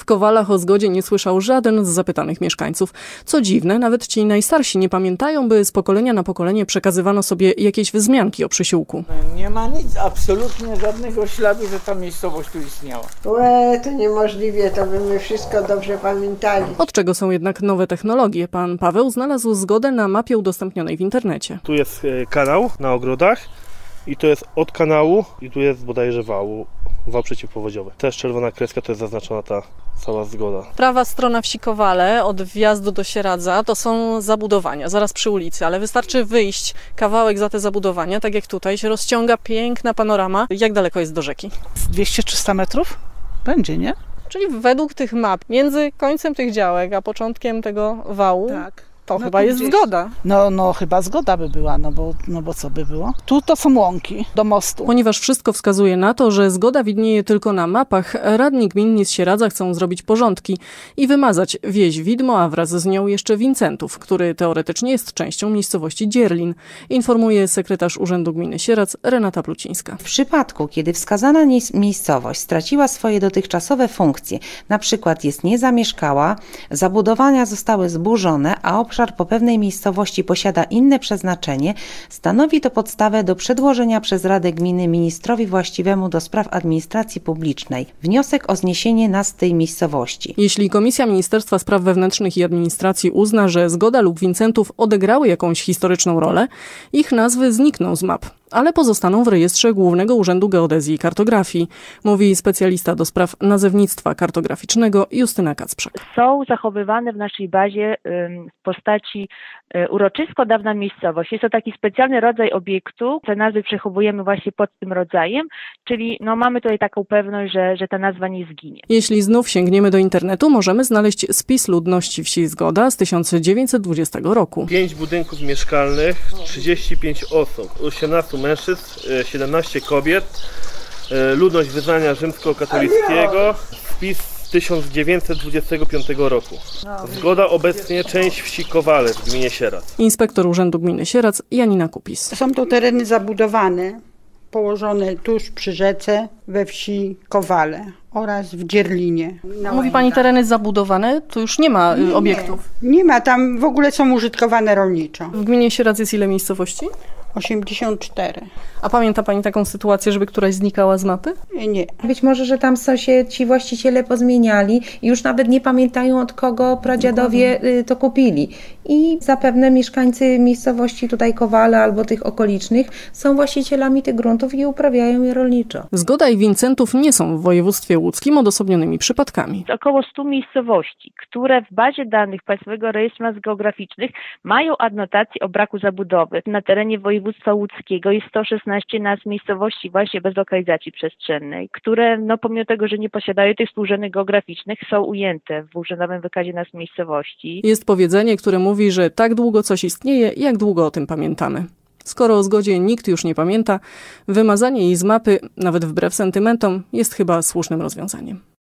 Kowalach o zgodzie nie słyszał żaden z zapytanych mieszkańców. Co dziwne, nawet ci najstarsi nie pamiętają, by z pokolenia na pokolenie przekazywano sobie jakieś wzmianki o Przysiłku. Nie ma nic, absolutnie żadnego śladu, że ta miejscowość tu istniała. To niemożliwe, to by my wszystko dobrze pamiętali. Od czego są jednak nowe technologie? Pan Paweł znalazł zgodę na mapie udostępnionej w internecie. Tu jest kanał na ogrodach i to jest od kanału i tu jest bodajże wał przeciwpowodziowy. Też czerwona kreska, to jest zaznaczona ta cała zgoda. Prawa strona wsi Kowale od wjazdu do Sieradza to są zabudowania, zaraz przy ulicy, ale wystarczy wyjść kawałek za te zabudowania, tak jak tutaj się rozciąga piękna panorama. Jak daleko jest do rzeki? 200-300 metrów będzie, nie? Czyli według tych map, między końcem tych działek a początkiem tego wału, Tak. to chyba jest zgoda. No chyba zgoda by była, no bo co by było? Tu to są łąki do mostu. Ponieważ wszystko wskazuje na to, że zgoda widnieje tylko na mapach, radni gminni z Sieradza chcą zrobić porządki i wymazać wieś Widmo, a wraz z nią jeszcze Wincentów, który teoretycznie jest częścią miejscowości Dzierlin, informuje sekretarz Urzędu Gminy Sieradz Renata Plucińska. W przypadku, kiedy wskazana miejscowość straciła swoje dotychczasowe funkcje, na przykład jest niezamieszkała, zabudowania zostały zburzone, a obszar po pewnej miejscowości posiada inne przeznaczenie, stanowi to podstawę do przedłożenia przez Radę Gminy ministrowi właściwemu do spraw administracji publicznej wniosek o zniesienie nazw tej miejscowości. Jeśli Komisja Ministerstwa Spraw Wewnętrznych i Administracji uzna, że Zgoda lub Wincentów odegrały jakąś historyczną rolę, ich nazwy znikną z map, ale pozostaną w rejestrze Głównego Urzędu Geodezji i Kartografii, mówi specjalista do spraw nazewnictwa kartograficznego Justyna Kacprzak. Są zachowywane w naszej bazie w postaci uroczysko dawna miejscowość. Jest to taki specjalny rodzaj obiektu. Te nazwy przechowujemy właśnie pod tym rodzajem, czyli mamy tutaj taką pewność, że ta nazwa nie zginie. Jeśli znów sięgniemy do internetu, możemy znaleźć spis ludności wsi Zgoda z 1920 roku. 5 budynków mieszkalnych, 35 osób, 18 mężczyzn, 17 kobiet, ludność wyznania rzymskokatolickiego, spis z 1925 roku. Zgoda obecnie część wsi Kowale w gminie Sieradz. Inspektor Urzędu Gminy Sieradz Janina Kupis. Są to tereny zabudowane, położone tuż przy rzece we wsi Kowale oraz w Dzierlinie. Mówi Pani tereny zabudowane, tu już nie ma obiektów. Nie ma, tam w ogóle są użytkowane rolniczo. W gminie Sieradz jest ile miejscowości? 84. A pamięta Pani taką sytuację, żeby któraś znikała z mapy? Nie. Być może, że tam ci właściciele pozmieniali i już nawet nie pamiętają, od kogo pradziadowie to kupili. I zapewne mieszkańcy miejscowości tutaj Kowale albo tych okolicznych są właścicielami tych gruntów i uprawiają je rolniczo. Zgoda i Wincentów nie są w województwie łódzkim odosobnionymi przypadkami. Około 100 miejscowości, które w bazie danych Państwowego Rejestru Nazw Geograficznych mają adnotację o braku zabudowy. Na terenie województwa łódzkiego jest 116 nazw miejscowości właśnie bez lokalizacji przestrzennej, które pomimo tego, że nie posiadają tych współrzędnych geograficznych, są ujęte w Urzędowym Wykazie Nazw Miejscowości. Jest powiedzenie, które mówi, że tak długo coś istnieje, jak długo o tym pamiętamy. Skoro o zgodzie nikt już nie pamięta, wymazanie jej z mapy, nawet wbrew sentymentom, jest chyba słusznym rozwiązaniem.